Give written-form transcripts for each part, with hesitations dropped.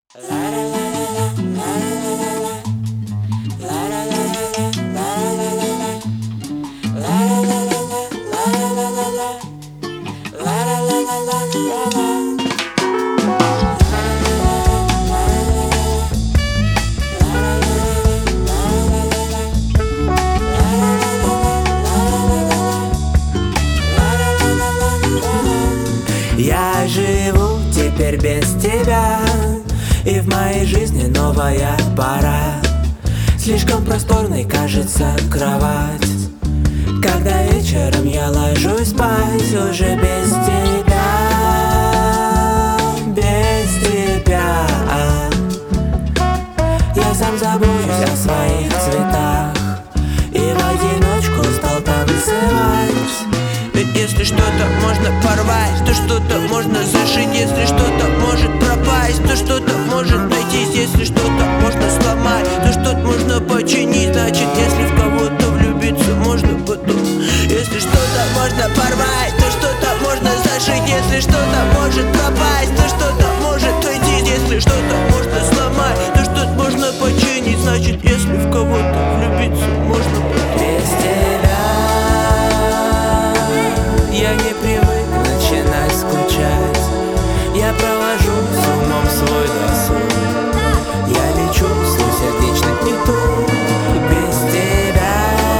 Я живу теперь без тебя, и в моей жизни новая пора. Слишком просторной кажется кровать, когда вечером я ложусь спать. Уже без тебя, без тебя. Я сам забочусь о своих цветах и в одиночку стал танцевать. Ведь если что-то можно порвать, то что-то можно зашить. Если что-то может пропасть, то что-то может найтись. Если что-то можно сломать, то что-то можно починить. Значит, если в кого-то влюбиться, можно потом. Если что-то можно порвать, то что-то можно зашить. Если что-то может пропасть, то что-то может найтись. Если что-то можно сломать, то что-то можно починить. Значит, если в кого-то влюбиться, можно потом. Без тебя я не привык начинать скучать. Я провожу с умом свой досуг. Я лечу свой сердечный недуг. Без тебя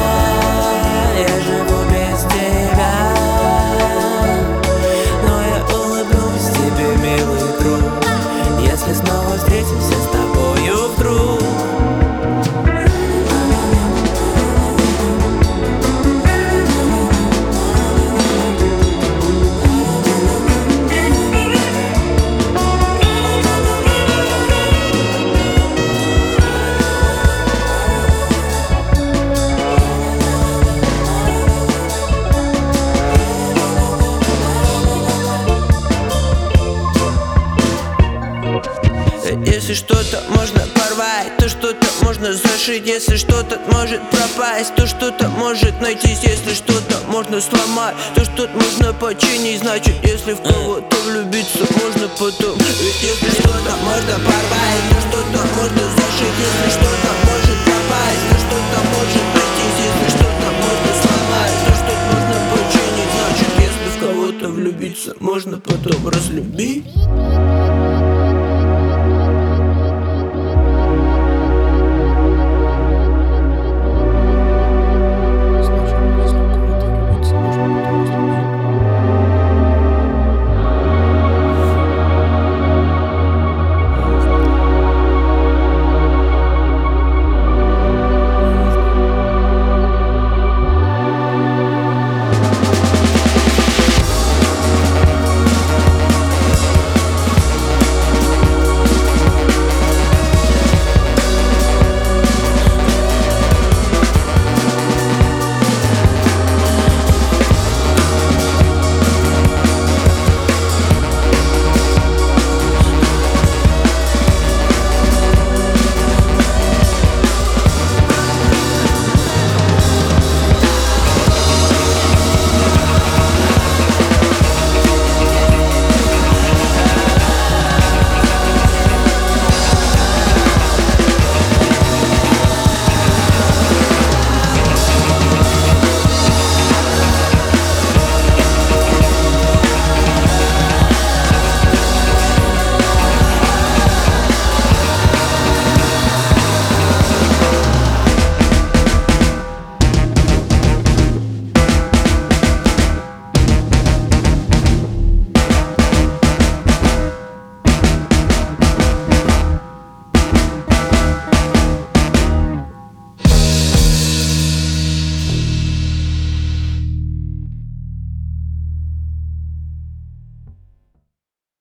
я живу без тебя. Но я улыбнусь тебе, милый друг, если снова встретимся с тобою вдруг. Если что-то можно порвать, то что-то можно зашить. Если что-то может пропасть, то что-то может найтись. Если что-то можно сломать, то что-то можно починить. Значит, если в кого-то влюбиться, можно потом. Ведь если что-то